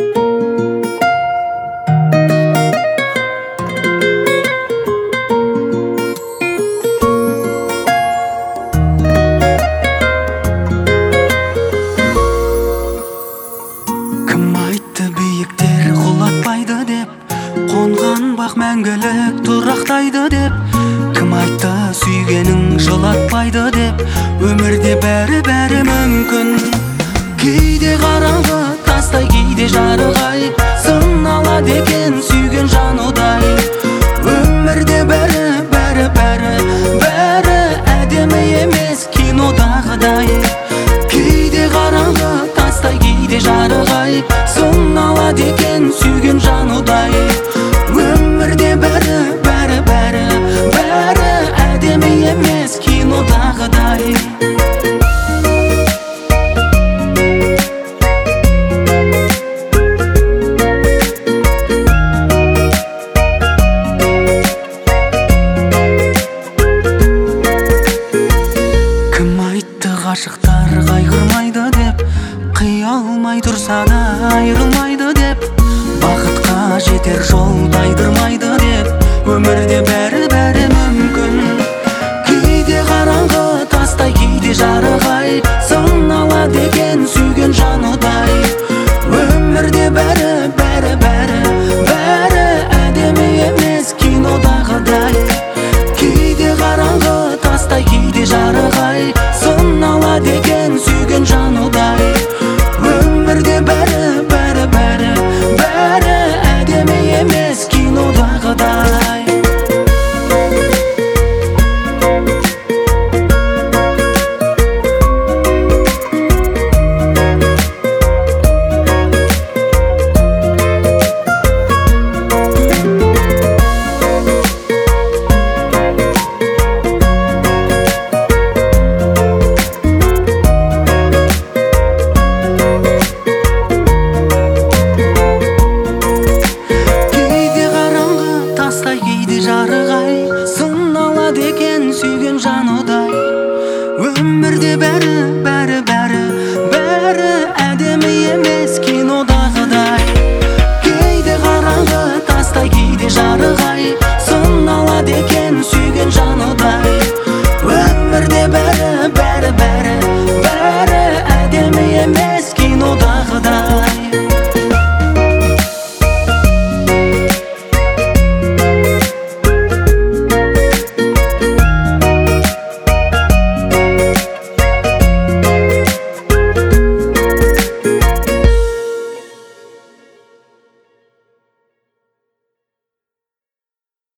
Қонған бақ мәңгілік тұрақтайды деп, кім айтты сүйгенің жылатпайды деп. Өмірде бәрі мүмкін. Кейде қараңғы тастай, кейде жарық-ай, сыналады екен сүйген жанудай. Өмірде бәрі әдемі емес кинодағыдай. Кейде қараңғы тастай, кейде жарық-ай, сыналады екен сүйген жанудай. Өмірде бәрі әдемі емес кинодағыдай. Кім айтты ғашықтар қайғырмайды деп, қия алмай тұрса да айырылмайды деп, бақытқа жетер жол тайдырмайды деп. Өмірде бәрі